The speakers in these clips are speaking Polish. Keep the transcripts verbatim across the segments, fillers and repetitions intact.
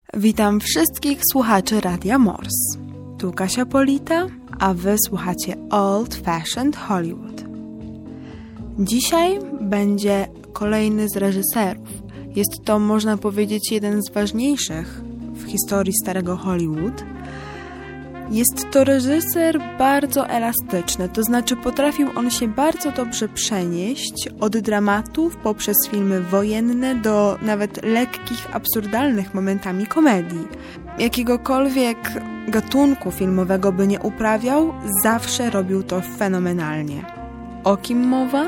Witam wszystkich słuchaczy Radia Morse. Tu Kasia Polita, a wy słuchacie Old Fashioned Hollywood. Dzisiaj będzie kolejny z reżyserów. Jest to, można powiedzieć, jeden z ważniejszych w historii starego Hollywood. Jest to reżyser bardzo elastyczny, to znaczy potrafił on się bardzo dobrze przenieść od dramatów poprzez filmy wojenne do nawet lekkich, absurdalnych momentami komedii. Jakiegokolwiek gatunku filmowego by nie uprawiał, zawsze robił to fenomenalnie. O kim mowa?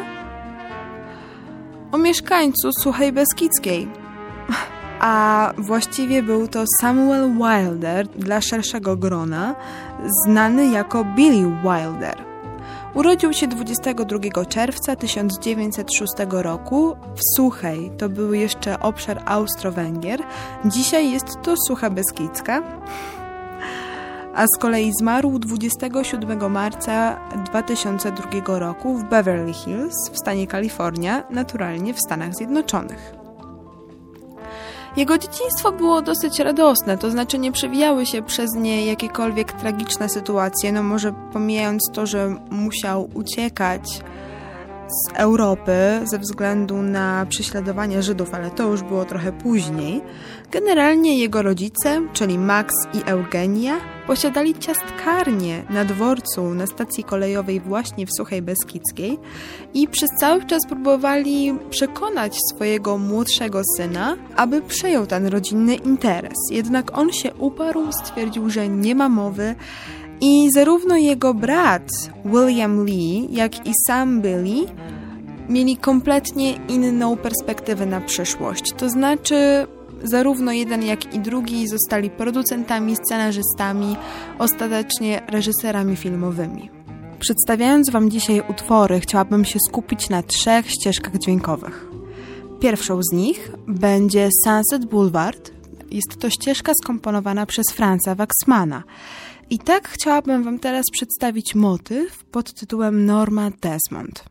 O mieszkańcu Suchej Beskidzkiej. A właściwie był to Samuel Wilder, dla szerszego grona, znany jako Billy Wilder. Urodził się dwudziestego drugiego czerwca tysiąc dziewięćset szóstego roku w Suchej, to był jeszcze obszar Austro-Węgier, dzisiaj jest to Sucha Beskidzka, a z kolei zmarł dwudziestego siódmego marca dwa tysiące drugiego roku w Beverly Hills w stanie Kalifornia, naturalnie w Stanach Zjednoczonych. Jego dzieciństwo było dosyć radosne, to znaczy nie przewijały się przez nie jakiekolwiek tragiczne sytuacje, no może pomijając to, że musiał uciekać z Europy ze względu na prześladowania Żydów, ale to już było trochę później. Generalnie jego rodzice, czyli Max i Eugenia, posiadali ciastkarnię na dworcu na stacji kolejowej właśnie w Suchej Beskidzkiej i przez cały czas próbowali przekonać swojego młodszego syna, aby przejął ten rodzinny interes. Jednak on się uparł, stwierdził, że nie ma mowy i zarówno jego brat William Lee, jak i sam Billy mieli kompletnie inną perspektywę na przyszłość. To znaczy zarówno jeden, jak i drugi zostali producentami, scenarzystami, ostatecznie reżyserami filmowymi. Przedstawiając Wam dzisiaj utwory, chciałabym się skupić na trzech ścieżkach dźwiękowych. Pierwszą z nich będzie Sunset Boulevard. Jest to ścieżka skomponowana przez Franza Waxmana. I tak chciałabym Wam teraz przedstawić motyw pod tytułem Norma Desmond.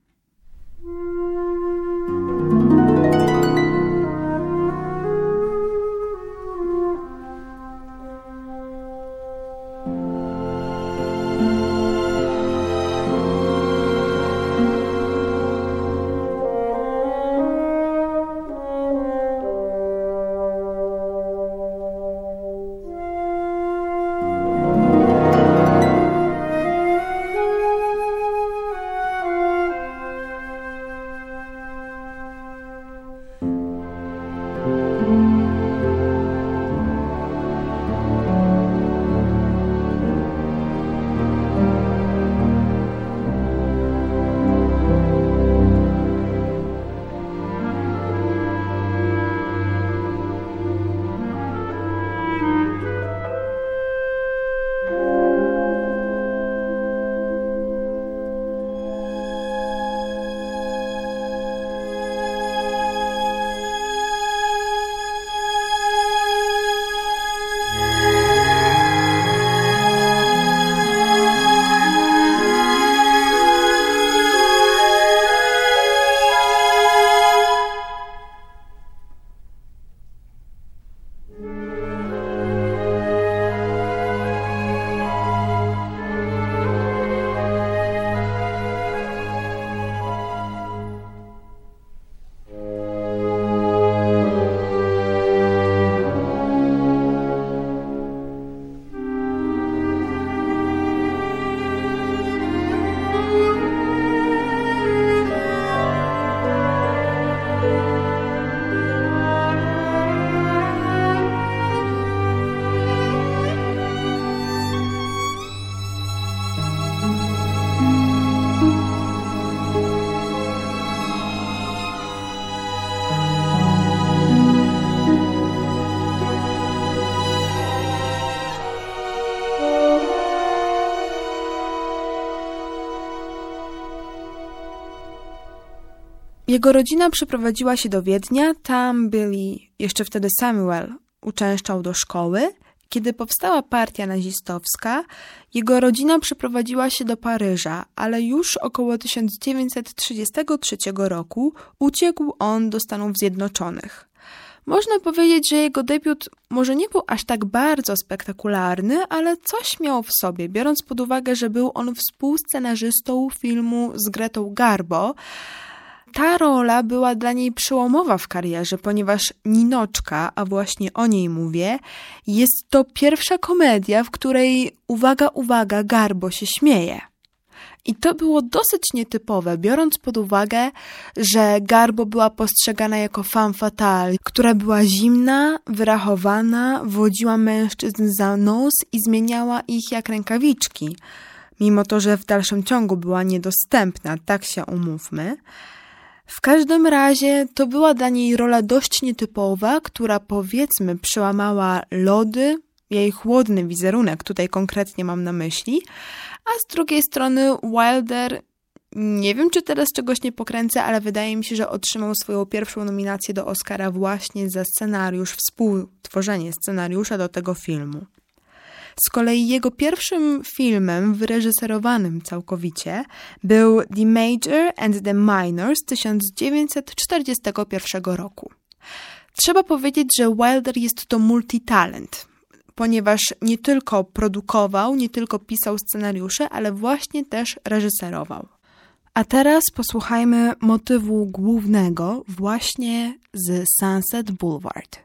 Jego rodzina przeprowadziła się do Wiednia, tam Billy, jeszcze wtedy Samuel, uczęszczał do szkoły. Kiedy powstała partia nazistowska, jego rodzina przeprowadziła się do Paryża, ale już około tysiąc dziewięćset trzydziestego trzeciego roku uciekł on do Stanów Zjednoczonych. Można powiedzieć, że jego debiut może nie był aż tak bardzo spektakularny, ale coś miał w sobie, biorąc pod uwagę, że był on współscenarzystą filmu z Gretą Garbo. Ta rola była dla niej przełomowa w karierze, ponieważ Ninoczka, a właśnie o niej mówię, jest to pierwsza komedia, w której, uwaga, uwaga, Garbo się śmieje. I to było dosyć nietypowe, biorąc pod uwagę, że Garbo była postrzegana jako femme fatale, która była zimna, wyrachowana, wodziła mężczyzn za nos i zmieniała ich jak rękawiczki. Mimo to, że w dalszym ciągu była niedostępna, tak się umówmy. W każdym razie to była dla niej rola dość nietypowa, która powiedzmy przełamała lody, jej chłodny wizerunek, tutaj konkretnie mam na myśli, a z drugiej strony Wilder, nie wiem czy teraz czegoś nie pokręcę, ale wydaje mi się, że otrzymał swoją pierwszą nominację do Oscara właśnie za scenariusz, współtworzenie scenariusza do tego filmu. Z kolei jego pierwszym filmem wyreżyserowanym całkowicie był The Major and the Minor z tysiąc dziewięćset czterdziestego pierwszego roku. Trzeba powiedzieć, że Wilder jest to multitalent, ponieważ nie tylko produkował, nie tylko pisał scenariusze, ale właśnie też reżyserował. A teraz posłuchajmy motywu głównego właśnie z Sunset Boulevard.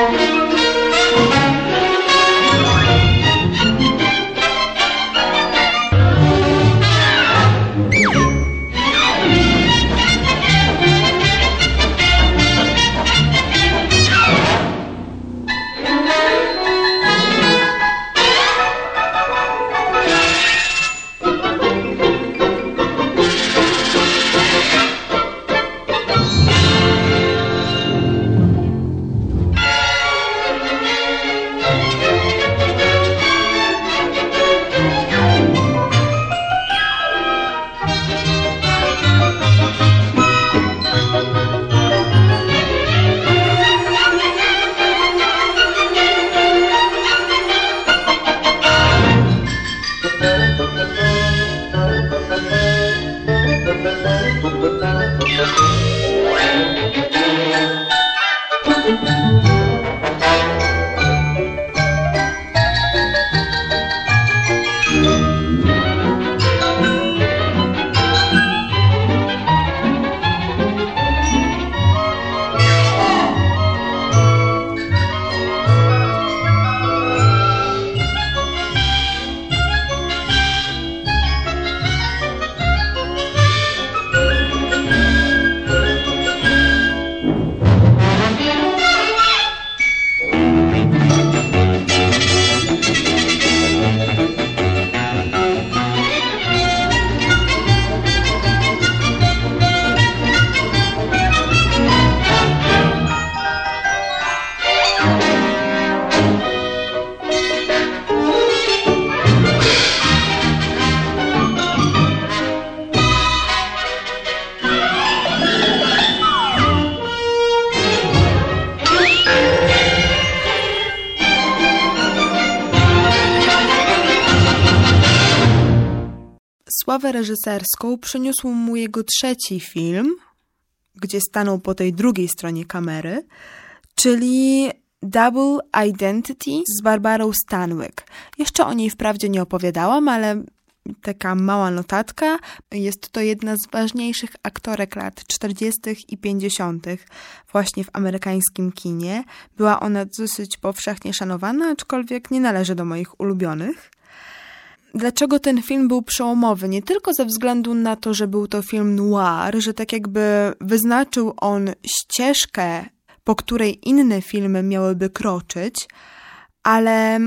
Sławę reżyserską przyniósł mu jego trzeci film, gdzie stanął po tej drugiej stronie kamery, czyli Double Identity z Barbarą Stanwyck. Jeszcze o niej wprawdzie nie opowiadałam, ale taka mała notatka. Jest to jedna z ważniejszych aktorek lat czterdziestych i pięćdziesiątych właśnie w amerykańskim kinie. Była ona dosyć powszechnie szanowana, aczkolwiek nie należy do moich ulubionych. Dlaczego ten film był przełomowy? Nie tylko ze względu na to, że był to film noir, że tak jakby wyznaczył on ścieżkę, po której inne filmy miałyby kroczyć, ale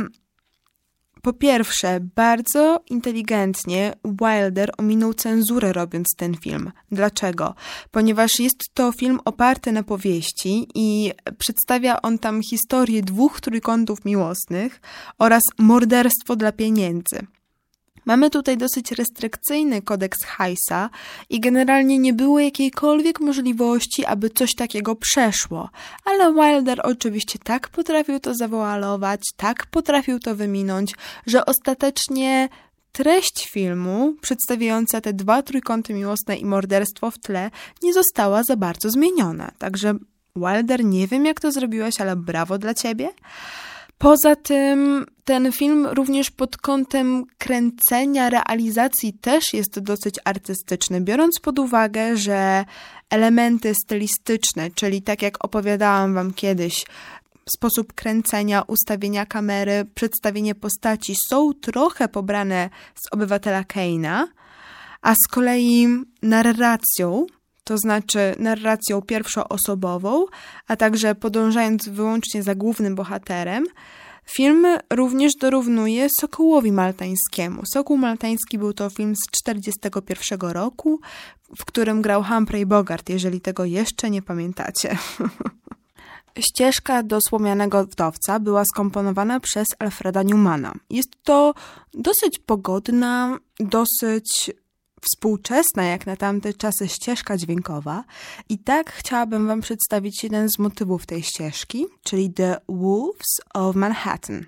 po pierwsze, bardzo inteligentnie Wilder ominął cenzurę robiąc ten film. Dlaczego? Ponieważ jest to film oparty na powieści i przedstawia on tam historię dwóch trójkątów miłosnych oraz morderstwo dla pieniędzy. Mamy tutaj dosyć restrykcyjny kodeks Hays'a i generalnie nie było jakiejkolwiek możliwości, aby coś takiego przeszło. Ale Wilder oczywiście tak potrafił to zawoalować, tak potrafił to wyminąć, że ostatecznie treść filmu, przedstawiająca te dwa trójkąty miłosne i morderstwo w tle, nie została za bardzo zmieniona. Także Wilder, nie wiem jak to zrobiłeś, ale brawo dla ciebie. Poza tym ten film również pod kątem kręcenia, realizacji też jest dosyć artystyczny, biorąc pod uwagę, że elementy stylistyczne, czyli tak jak opowiadałam wam kiedyś, sposób kręcenia, ustawienia kamery, przedstawienie postaci są trochę pobrane z Obywatela Kane'a, a z kolei narracją, to znaczy narracją pierwszoosobową, a także podążając wyłącznie za głównym bohaterem, film również dorównuje Sokołowi Maltańskiemu. Sokół Maltański był to film z czterdziestego pierwszego roku, w którym grał Humphrey Bogart, jeżeli tego jeszcze nie pamiętacie. Ścieżka do Słomianego Wdowca była skomponowana przez Alfreda Newmana. Jest to dosyć pogodna, dosyć współczesna jak na tamte czasy ścieżka dźwiękowa i tak chciałabym wam przedstawić jeden z motywów tej ścieżki, czyli The Wolves of Manhattan.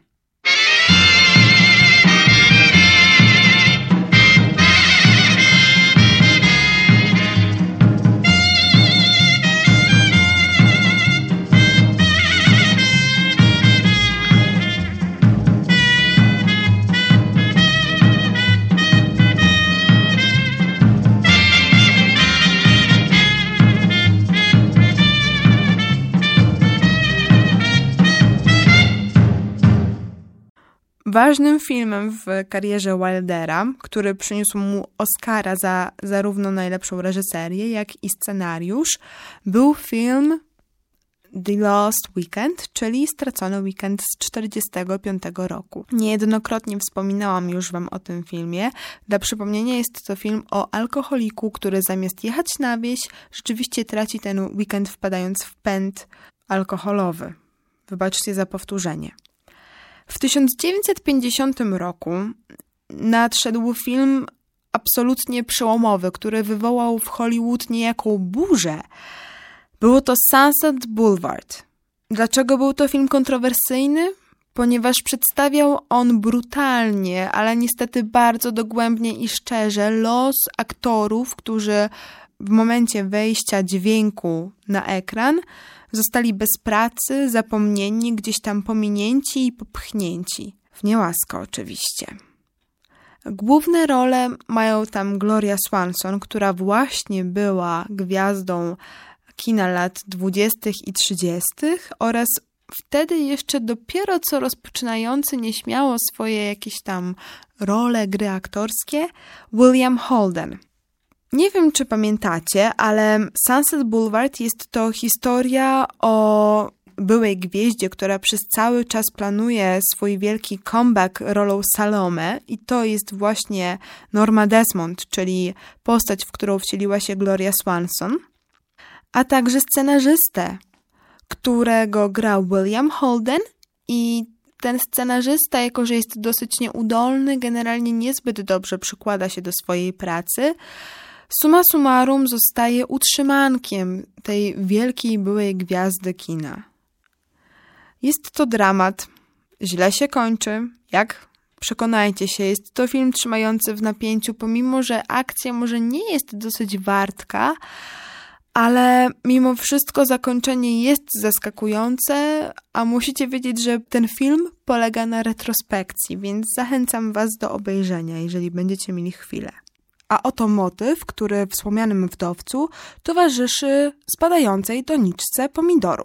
Ważnym filmem w karierze Wildera, który przyniósł mu Oscara za zarówno najlepszą reżyserię, jak i scenariusz, był film The Lost Weekend, czyli Stracony Weekend z czterdziestego piątego roku. Niejednokrotnie wspominałam już wam o tym filmie. Dla przypomnienia jest to film o alkoholiku, który zamiast jechać na wieś, rzeczywiście traci ten weekend wpadając w pęd alkoholowy. Wybaczcie za powtórzenie. W tysiąc dziewięćset pięćdziesiątym roku nadszedł film absolutnie przełomowy, który wywołał w Hollywood niejaką burzę. Było to Sunset Boulevard. Dlaczego był to film kontrowersyjny? Ponieważ przedstawiał on brutalnie, ale niestety bardzo dogłębnie i szczerze los aktorów, którzy w momencie wejścia dźwięku na ekran zostali bez pracy, zapomnieni, gdzieś tam pominięci i popchnięci. W niełasko oczywiście. Główne role mają tam Gloria Swanson, która właśnie była gwiazdą kina lat dwudziestych i trzydziestych oraz wtedy jeszcze dopiero co rozpoczynający nieśmiało swoje jakieś tam role, gry aktorskie, William Holden. Nie wiem, czy pamiętacie, ale Sunset Boulevard jest to historia o byłej gwieździe, która przez cały czas planuje swój wielki comeback rolą Salome i to jest właśnie Norma Desmond, czyli postać, w którą wcieliła się Gloria Swanson, a także scenarzystę, którego grał William Holden i ten scenarzysta, jako że jest dosyć nieudolny, generalnie niezbyt dobrze przykłada się do swojej pracy, summa summarum zostaje utrzymankiem tej wielkiej byłej gwiazdy kina. Jest to dramat, źle się kończy, jak? Przekonajcie się, jest to film trzymający w napięciu, pomimo że akcja może nie jest dosyć wartka, ale mimo wszystko zakończenie jest zaskakujące, a musicie wiedzieć, że ten film polega na retrospekcji, więc zachęcam was do obejrzenia, jeżeli będziecie mieli chwilę. A oto motyw, który w Słomianym Wdowcu towarzyszy spadającej doniczce pomidorów.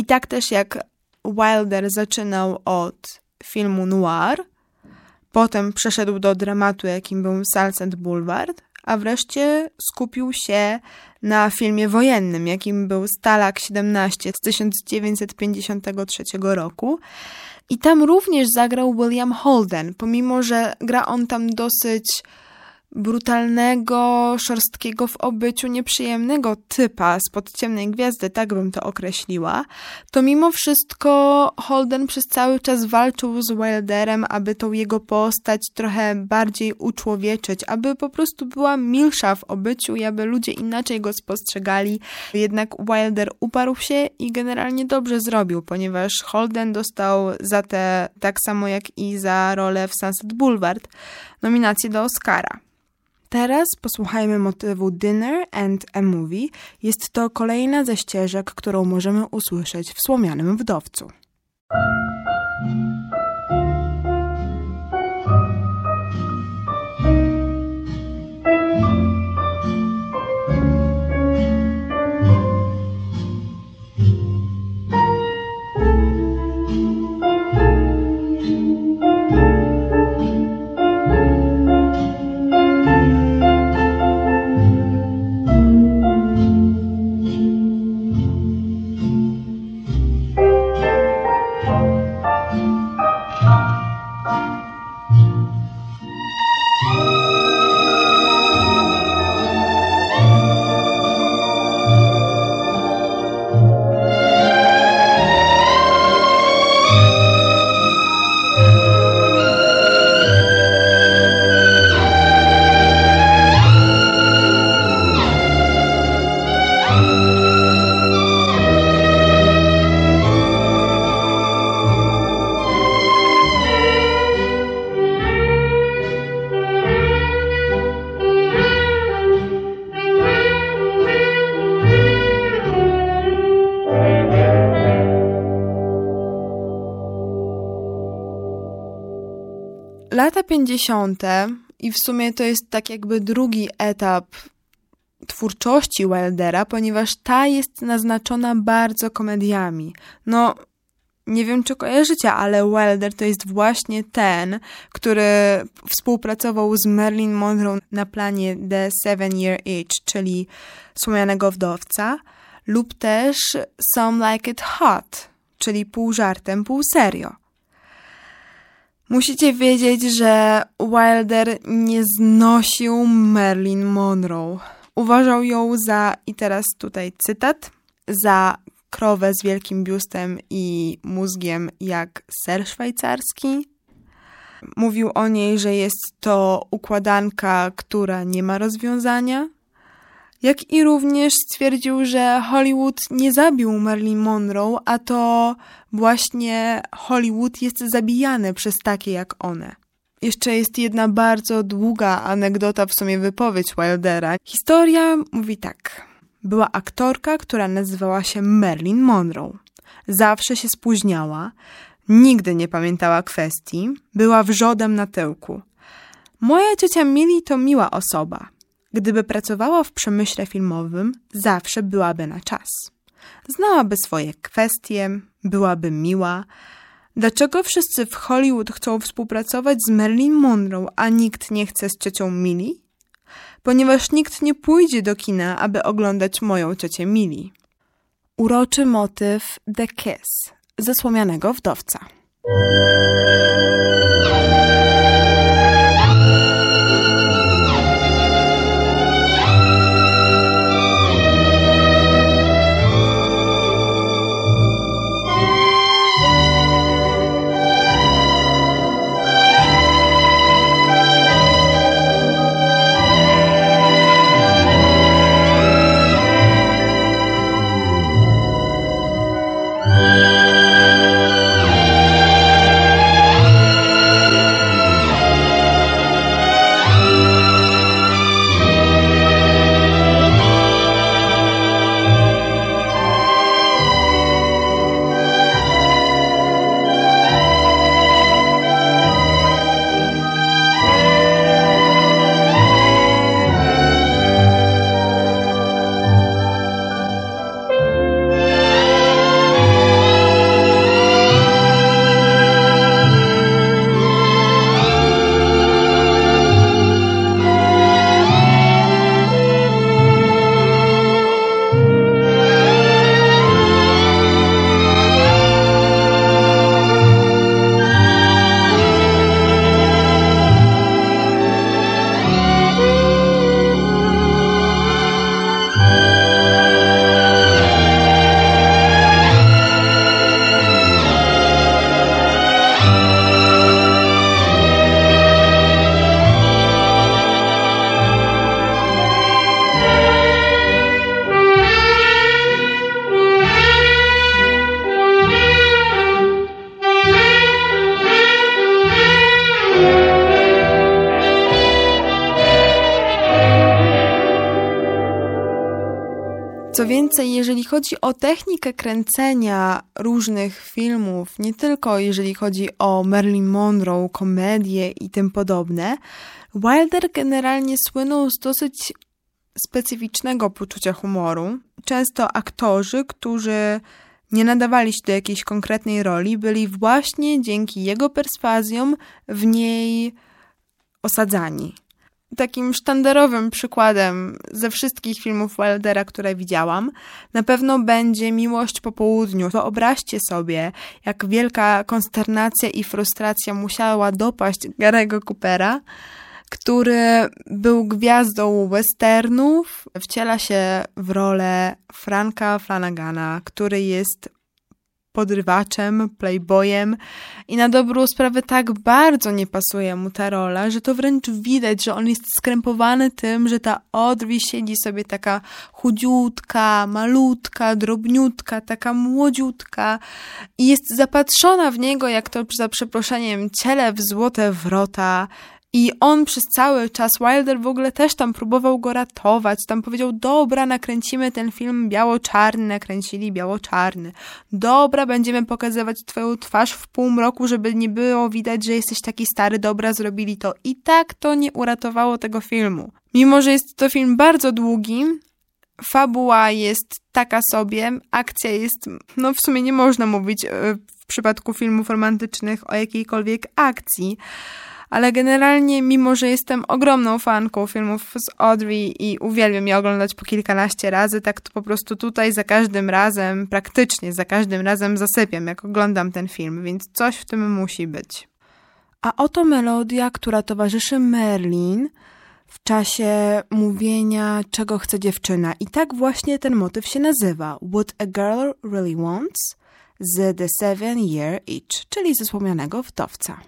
tak też jak Wilder zaczynał od filmu noir, potem przeszedł do dramatu, jakim był Sunset Boulevard, a wreszcie skupił się na filmie wojennym, jakim był Stalag siedemnaście z tysiąc dziewięćset pięćdziesiątego trzeciego roku. I tam również zagrał William Holden, pomimo że gra on tam dosyć brutalnego, szorstkiego w obyciu, nieprzyjemnego typa spod Ciemnej Gwiazdy, tak bym to określiła, to mimo wszystko Holden przez cały czas walczył z Wilderem, aby tą jego postać trochę bardziej uczłowieczyć, aby po prostu była milsza w obyciu i aby ludzie inaczej go spostrzegali. Jednak Wilder uparł się i generalnie dobrze zrobił, ponieważ Holden dostał za te, tak samo jak i za rolę w Sunset Boulevard, nominację do Oscara. Teraz posłuchajmy motywu Dinner and a Movie. Jest to kolejna ze ścieżek, którą możemy usłyszeć w Słomianym Wdowcu. Lata pięćdziesiąte i w sumie to jest tak jakby drugi etap twórczości Wildera, ponieważ ta jest naznaczona bardzo komediami. No, nie wiem czy kojarzycie, ale Wilder to jest właśnie ten, który współpracował z Marilyn Monroe na planie The Seven Year Itch, czyli Słomianego Wdowca, lub też Some Like It Hot, czyli pół żartem, pół serio. Musicie wiedzieć, że Wilder nie znosił Marilyn Monroe. Uważał ją za, i teraz tutaj cytat, za krowę z wielkim biustem i mózgiem jak ser szwajcarski. Mówił o niej, że jest to układanka, która nie ma rozwiązania. Jak i również stwierdził, że Hollywood nie zabił Marilyn Monroe, a to właśnie Hollywood jest zabijany przez takie jak one. Jeszcze jest jedna bardzo długa anegdota, w sumie wypowiedź Wildera. Historia mówi tak. Była aktorka, która nazywała się Marilyn Monroe. Zawsze się spóźniała, nigdy nie pamiętała kwestii, była wrzodem na tyłku. Moja ciocia Millie to miła osoba. Gdyby pracowała w przemyśle filmowym, zawsze byłaby na czas. Znałaby swoje kwestie, byłaby miła. Dlaczego wszyscy w Hollywood chcą współpracować z Marilyn Monroe, a nikt nie chce z ciocią Millie? Ponieważ nikt nie pójdzie do kina, aby oglądać moją ciocię Millie. Uroczy motyw The Kiss ze Słomianego Wdowca. Co więcej, jeżeli chodzi o technikę kręcenia różnych filmów, nie tylko jeżeli chodzi o Marilyn Monroe, komedię i tym podobne, Wilder generalnie słynął z dosyć specyficznego poczucia humoru. Często aktorzy, którzy nie nadawali się do jakiejś konkretnej roli, byli właśnie dzięki jego perswazjom w niej osadzani. Takim sztandarowym przykładem ze wszystkich filmów Wildera, które widziałam, na pewno będzie Miłość po południu. Wyobraźcie sobie, jak wielka konsternacja i frustracja musiała dopaść Gary'ego Coopera, który był gwiazdą westernów, wciela się w rolę Franka Flanagana, który jest podrywaczem, playboyem i na dobrą sprawę tak bardzo nie pasuje mu ta rola, że to wręcz widać, że on jest skrępowany tym, że ta Audrey siedzi sobie taka chudziutka, malutka, drobniutka, taka młodziutka i jest zapatrzona w niego jak to za przeproszeniem ciele w złote wrota. I on przez cały czas, Wilder w ogóle też tam próbował go ratować, tam powiedział, dobra, nakręcimy ten film biało-czarny, nakręcili biało-czarny. Dobra, będziemy pokazywać twoją twarz w półmroku, żeby nie było widać, że jesteś taki stary, dobra, zrobili to. I tak to nie uratowało tego filmu. Mimo, że jest to film bardzo długi, fabuła jest taka sobie, akcja jest, no w sumie nie można mówić w przypadku filmów romantycznych o jakiejkolwiek akcji, ale generalnie, mimo że jestem ogromną fanką filmów z Audrey i uwielbiam je oglądać po kilkanaście razy, tak to po prostu tutaj za każdym razem, praktycznie za każdym razem zasypiam, jak oglądam ten film, więc coś w tym musi być. A oto melodia, która towarzyszy Marilyn w czasie mówienia, czego chce dziewczyna. I tak właśnie ten motyw się nazywa. What a Girl Really Wants z The Seven Year Itch, czyli ze Słomianego Wdowca.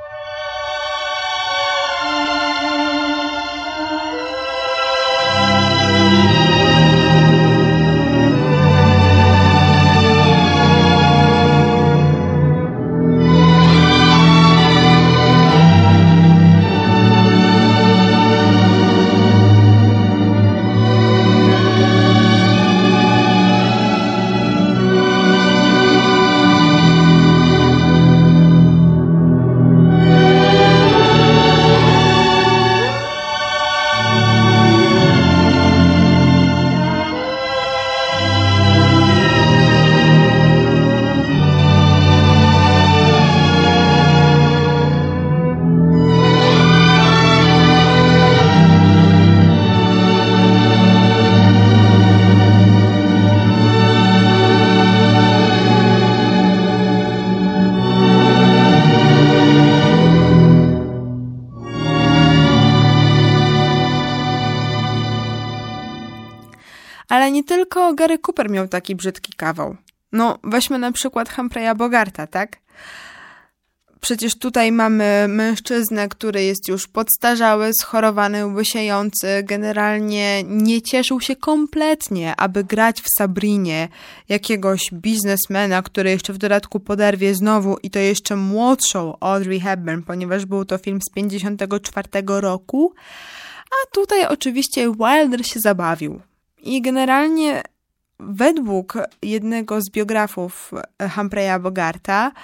Ale nie tylko Gary Cooper miał taki brzydki kawał. No, weźmy na przykład Humphreya Bogarta, tak? Przecież tutaj mamy mężczyznę, który jest już podstarzały, schorowany, łysiejący, generalnie nie cieszył się kompletnie, aby grać w Sabrinie jakiegoś biznesmena, który jeszcze w dodatku poderwie znowu i to jeszcze młodszą Audrey Hepburn, ponieważ był to film z pięćdziesiątego czwartego roku, a tutaj oczywiście Wilder się zabawił. I generalnie według jednego z biografów Humphreya Bogarta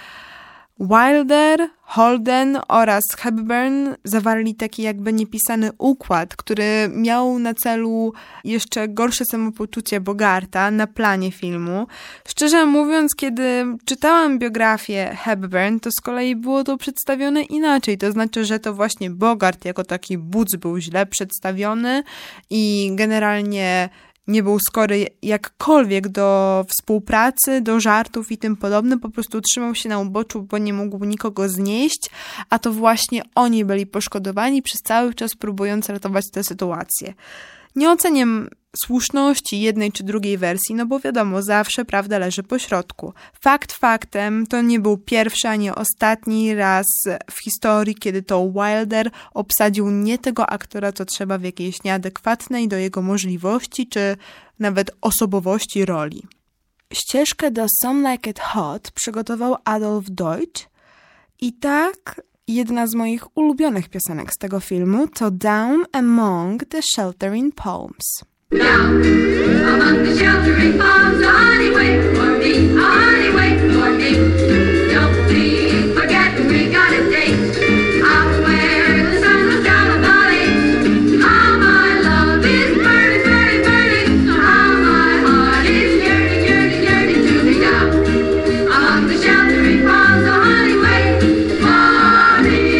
Wilder, Holden oraz Hepburn zawarli taki jakby niepisany układ, który miał na celu jeszcze gorsze samopoczucie Bogarta na planie filmu. Szczerze mówiąc, kiedy czytałam biografię Hepburn, to z kolei było to przedstawione inaczej. To znaczy, że to właśnie Bogart jako taki buc był źle przedstawiony i generalnie nie był skory jakkolwiek do współpracy, do żartów i tym podobne, po prostu trzymał się na uboczu, bo nie mógł nikogo znieść, a to właśnie oni byli poszkodowani przez cały czas próbując ratować tę sytuację. Nie oceniam słuszności jednej czy drugiej wersji, no bo wiadomo, zawsze prawda leży po środku. Fakt faktem, to nie był pierwszy ani ostatni raz w historii, kiedy to Wilder obsadził nie tego aktora, co trzeba w jakiejś nieadekwatnej do jego możliwości, czy nawet osobowości roli. Ścieżkę do Some Like It Hot przygotował Adolf Deutsch i tak jedna z moich ulubionych piosenek z tego filmu to Down Among the Sheltering Palms. Down among the sheltering palms, a honey wait for me, a honey wait for me. Don't please forget we got a date out where the sun was down a valley. How my love is burning, burning, burning. How my heart is yearning, yearning, yearning to be down among the sheltering palms, a honey wait for me.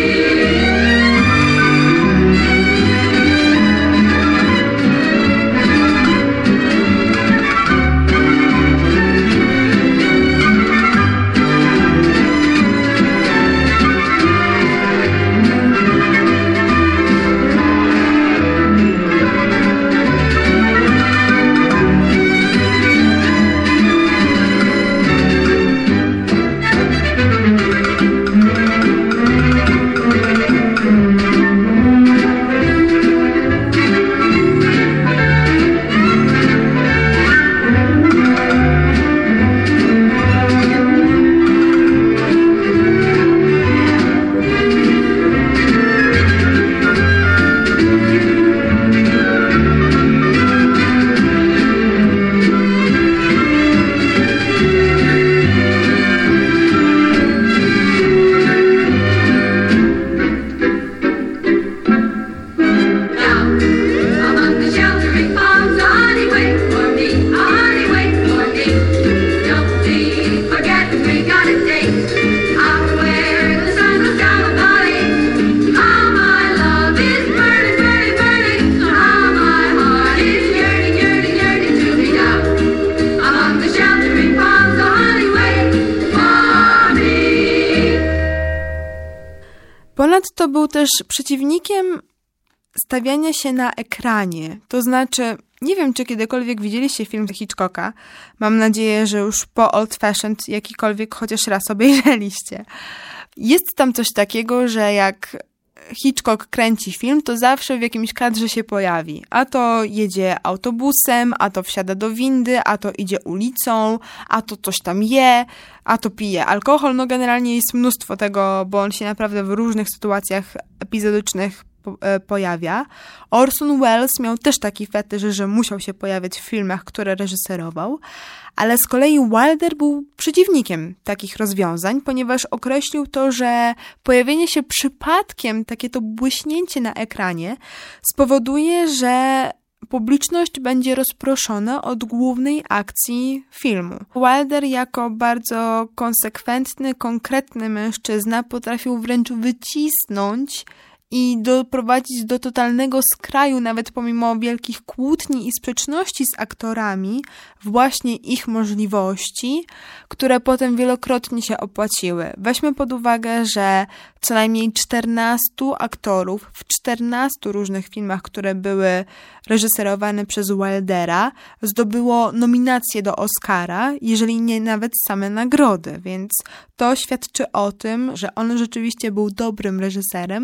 Ponadto był też przeciwnikiem stawiania się na ekranie. To znaczy, nie wiem, czy kiedykolwiek widzieliście film Hitchcocka. Mam nadzieję, że już po Old Fashioned jakikolwiek chociaż raz obejrzeliście. Jest tam coś takiego, że jak Hitchcock kręci film, to zawsze w jakimś kadrze się pojawi. A to jedzie autobusem, a to wsiada do windy, a to idzie ulicą, a to coś tam je, a to pije alkohol. No generalnie jest mnóstwo tego, bo on się naprawdę w różnych sytuacjach epizodycznych pojawia. Orson Welles miał też taki fetysz, że musiał się pojawiać w filmach, które reżyserował, ale z kolei Wilder był przeciwnikiem takich rozwiązań, ponieważ określił to, że pojawienie się przypadkiem, takie to błyśnięcie na ekranie spowoduje, że publiczność będzie rozproszona od głównej akcji filmu. Wilder jako bardzo konsekwentny, konkretny mężczyzna potrafił wręcz wycisnąć i doprowadzić do totalnego skraju, nawet pomimo wielkich kłótni i sprzeczności z aktorami, właśnie ich możliwości, które potem wielokrotnie się opłaciły. Weźmy pod uwagę, że co najmniej czternastu aktorów w czternastu różnych filmach, które były reżyserowane przez Wildera, zdobyło nominacje do Oscara, jeżeli nie nawet same nagrody, więc to świadczy o tym, że on rzeczywiście był dobrym reżyserem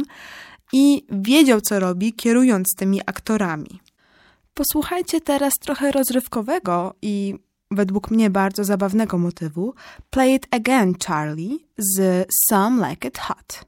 i wiedział, co robi, kierując tymi aktorami. Posłuchajcie teraz trochę rozrywkowego i według mnie bardzo zabawnego motywu Play It Again, Charlie z Some Like It Hot.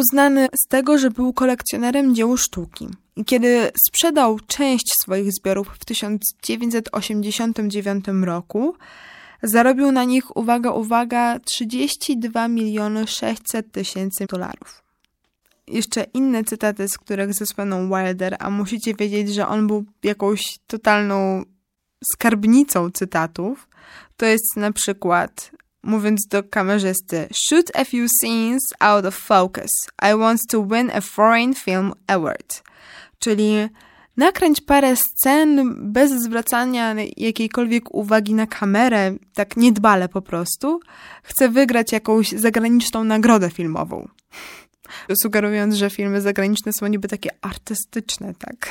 znany z tego, że był kolekcjonerem dzieł sztuki. I kiedy sprzedał część swoich zbiorów w tysiąc dziewięćset osiemdziesiątym dziewiątym roku, zarobił na nich, uwaga, uwaga, trzydzieści dwa miliony sześćset tysięcy dolarów. Jeszcze inne cytaty, z których zasłynął Wilder, a musicie wiedzieć, że on był jakąś totalną skarbnicą cytatów, to jest na przykład, mówiąc do kamerzysty, shoot a few scenes out of focus. I want to win a Foreign Film Award. Czyli nakręć parę scen bez zwracania jakiejkolwiek uwagi na kamerę, tak niedbale po prostu. Chcę wygrać jakąś zagraniczną nagrodę filmową. Sugerując, że filmy zagraniczne są niby takie artystyczne, tak?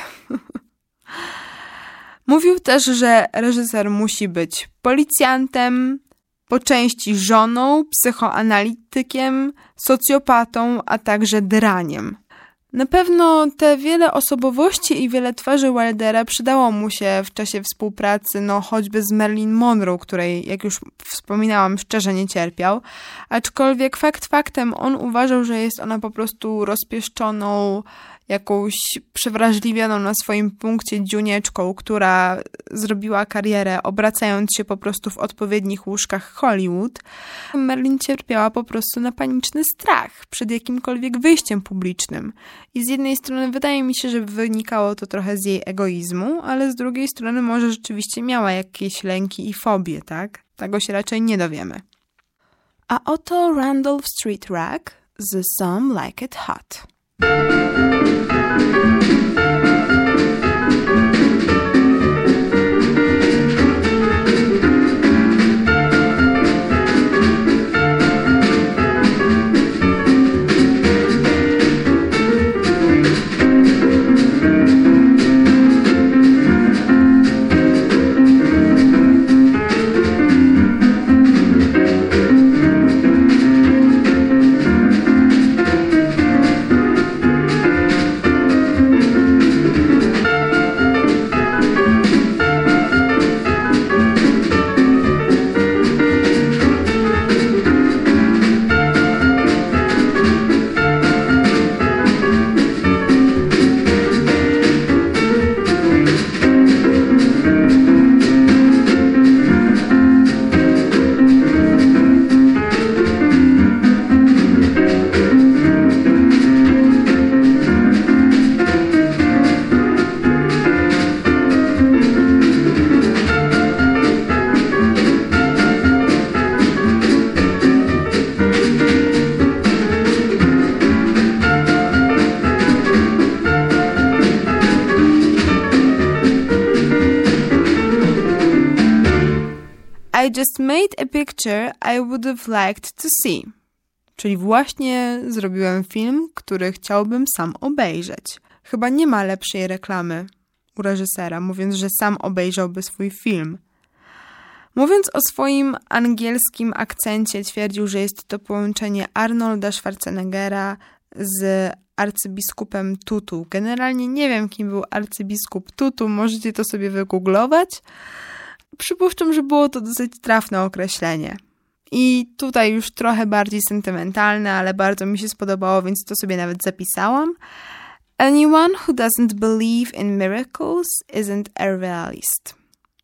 Mówił też, że reżyser musi być policjantem, po części żoną, psychoanalitykiem, socjopatą, a także draniem. Na pewno te wiele osobowości i wiele twarzy Wildera przydało mu się w czasie współpracy, no choćby z Marilyn Monroe, której, jak już wspominałam, szczerze nie cierpiał. Aczkolwiek fakt faktem on uważał, że jest ona po prostu rozpieszczoną, jakąś przewrażliwioną na swoim punkcie dziunieczką, która zrobiła karierę obracając się po prostu w odpowiednich łóżkach Hollywood. Marilyn cierpiała po prostu na paniczny strach przed jakimkolwiek wyjściem publicznym. I z jednej strony wydaje mi się, że wynikało to trochę z jej egoizmu, ale z drugiej strony może rzeczywiście miała jakieś lęki i fobie, tak? Tego się raczej nie dowiemy. A oto Randolph Street Rag z Some Like It Hot. I just made a picture I would have liked to see. Czyli właśnie zrobiłem film, który chciałbym sam obejrzeć. Chyba nie ma lepszej reklamy u reżysera, mówiąc, że sam obejrzałby swój film. Mówiąc o swoim angielskim akcencie, twierdził, że jest to połączenie Arnolda Schwarzeneggera z arcybiskupem Tutu. Generalnie nie wiem, kim był arcybiskup Tutu, możecie to sobie wygooglować. Przypuszczam, że było to dosyć trafne określenie. I tutaj już trochę bardziej sentymentalne, ale bardzo mi się spodobało, więc to sobie nawet zapisałam. Anyone who doesn't believe in miracles isn't a realist.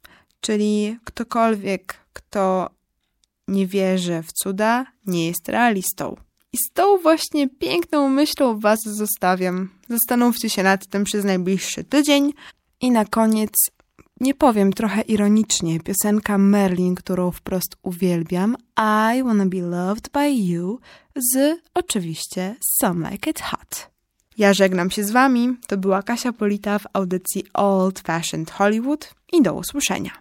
Czyli ktokolwiek, kto nie wierzy w cuda, nie jest realistą. I z tą właśnie piękną myślą was zostawiam. Zastanówcie się nad tym przez najbliższy tydzień. I na koniec, nie powiem, trochę ironicznie, piosenka Marilyn, którą wprost uwielbiam, I Wanna Be Loved By You z oczywiście Some Like It Hot. Ja żegnam się z wami, to była Kasia Polita w audycji Old Fashioned Hollywood i do usłyszenia.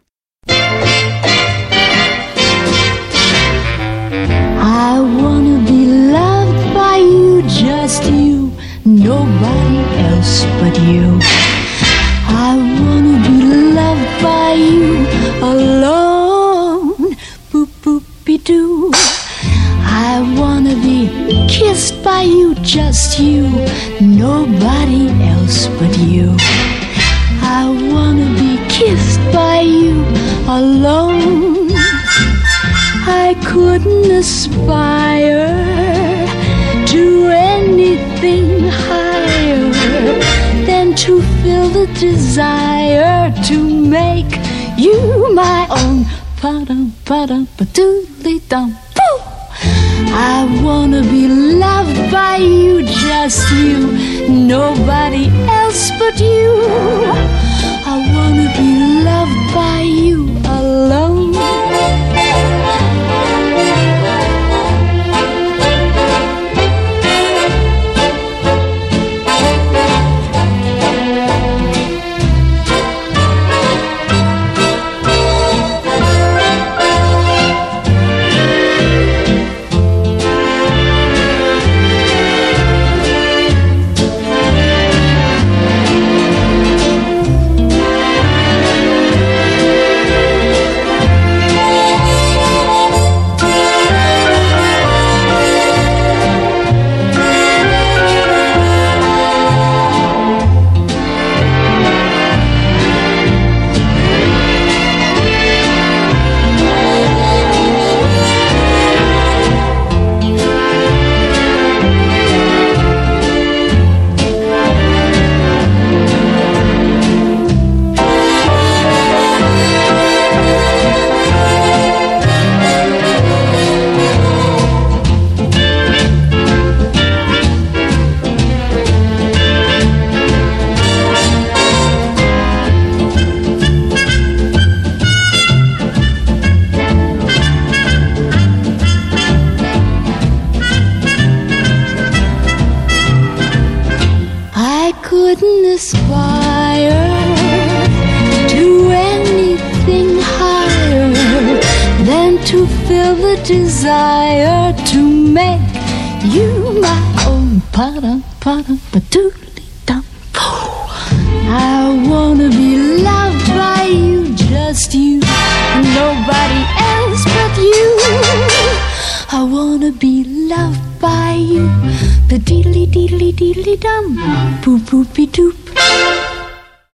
I wanna be loved by you, just you, nobody else but you. I wanna be loved by you alone, boop boop be doo. I wanna be kissed by you, just you, nobody else but you. I wanna be kissed by you alone. I couldn't aspire to anything the desire to make you my own. Pa-dum, pa-dum, pa-doodly-dum, boo! I wanna be loved by you, just you, nobody else but you. I wanna be loved by you alone. Desire to make you my own. Pa-dum, pa-dum, pa-doodly-dum. I wanna be loved by you, just you, nobody else but you. I wanna be loved by you, the deedly deedly deedly dum, boop boopy doop.